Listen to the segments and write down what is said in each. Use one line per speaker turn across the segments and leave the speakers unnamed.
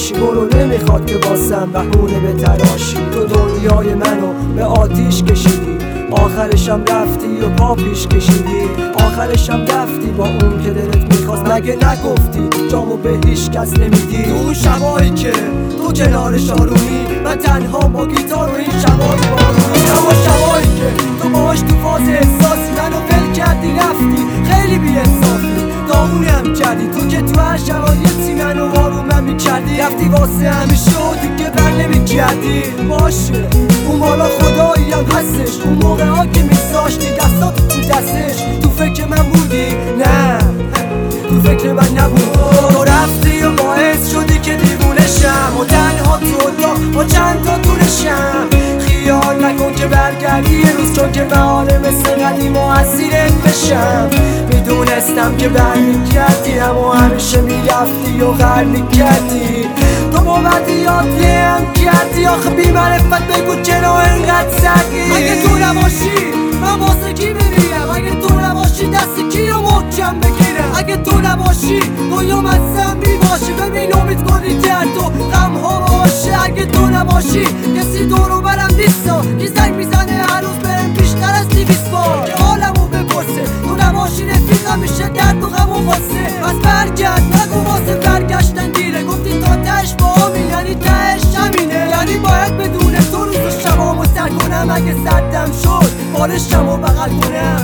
باشی برو، نمیخواد که واسم بهونه به تراشی. تو دنیای منو به آتیش کشیدی، آخرشم رفتی و پا پیش کشیدی. آخرشم رفتی با اون که دلت میخواست، مگه نگفتی جامو به هیچ کس نمیدی؟ تو اون شبایی که تو کنارش آرومی، من تنها با گیتار و این شبای بارونی. اما شبایی که تو باهاش تو فاز احساسی منو ول کردی رفتی، خیلی بی انصافی داغونم کردی. تو که تو هر شرایطی منو آرومم میکردی، رفتی واسه همیشه و دیگه بر نمیگردی. باشه اون بالا خدایی هم هستش، اون موقع ها که میذاشتی دستات تو دستش. تو فکر من بودی؟ نه تو فکر من نبود. تو رفتی و باعث شدی که دیوونشم و تنها تو اتاق با چند تا دونشم. خیال نکن که برگردی یه روز، چون که بهاره مثل قدیم و اسیرت بشم. میدونستم که برمیگردی اما همیشه میرفتی و غر میکردی. تو باوردیات هم کردی، آخه بی معرفت بگو چرا انقدر سردی. اگه تو نباشی من واسه کی بمیرم؟ اگه تو نباشی دست کی رو محکم بگیرم؟ اگه تو نباشی دنیا مزم میباشه. ببین امید کنی درد و غم ها باشه. اگه تو نباشی کسی دورو برم نیستا که زنگ میزنه هر روز بهم بیشتر از 200 بار که حالمو بپرسه. تو نباشی رفیقم میشه درد و غم و غصه. پس برگرد نگو واسه برگشتن دیره، گفتی تا تهش با همین، یعنی تهش همینه. یعنی باید بدون تو روز و شبامو سر کنم، اگه سردم شد بالشم و بغل کنم.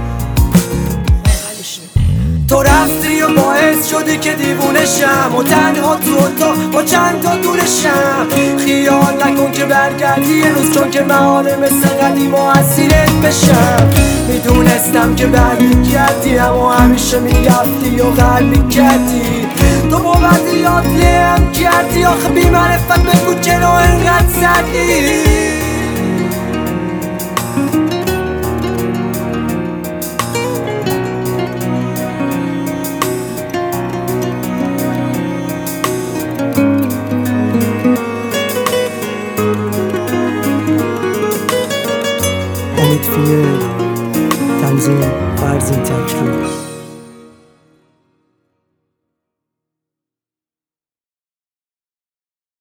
تو رفتی و باعث شدی که دیوونشم و تنها تو اتاق با چند تا دونشم. خیال نکن که برگردی یه روز، چون که بهاره مثل قدیم و اسیرت بشم. میدونستم که برمیگردی اما همیشه میرفتی و غر میکردی. تو باوردیات هم کردی، آخه بی معرفت بگو چرا انقدر سردی. امید فیه